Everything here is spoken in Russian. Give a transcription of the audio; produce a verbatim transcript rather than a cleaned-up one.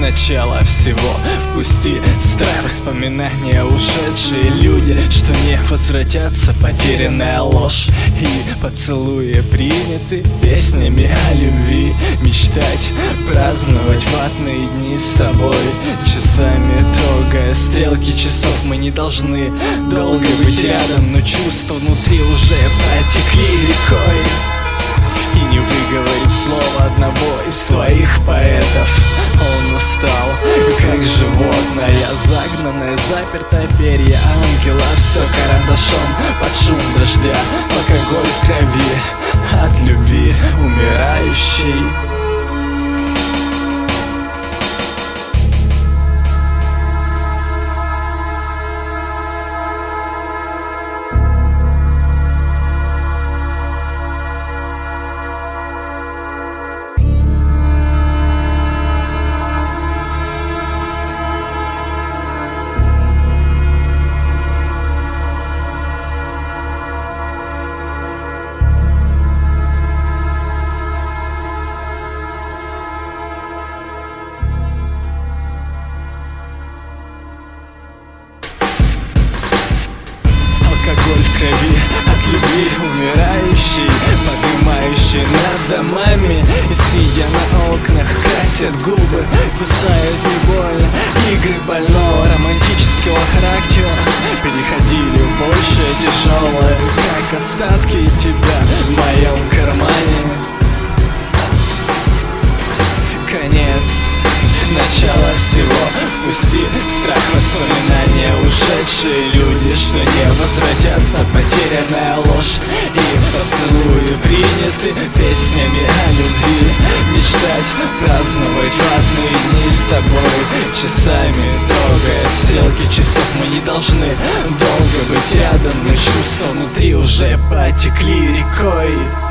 начало всего. Впусти страх, воспоминания, ушедшие люди, что не возвратятся, потерянная ложь. И поцелуи приняты песнями о любви. Мечтать, праздновать ватные дни с тобой, часами трогая стрелки часов. Мы не должны долго быть рядом, но чувства внутри уже потекли рекой. И не выговорить слово одного из твоих поэтов. Он устал, как животное, загнанное, запертое перья ангела. Все карандашом под шум дождя, алкоголь в крови от любви умирающей. Алкоголь в крови от любви умирающей, поднимающей над домами. И сидя на окнах, красят губы, кусают не больно. Игры больного романтического характера переходили в большее тяжелое, как остатки тебя в моем кармане. Конец, начало всего. Впусти страх, воспоминания, ушедшие люди, что не возвратятся, потерянная ложь. И поцелуи приняты песнями о любви. Мечтать, праздновать ватные дни с тобой, часами трогая стрелки часов. Мы не должны долго быть рядом, но чувства внутри уже потекли рекой.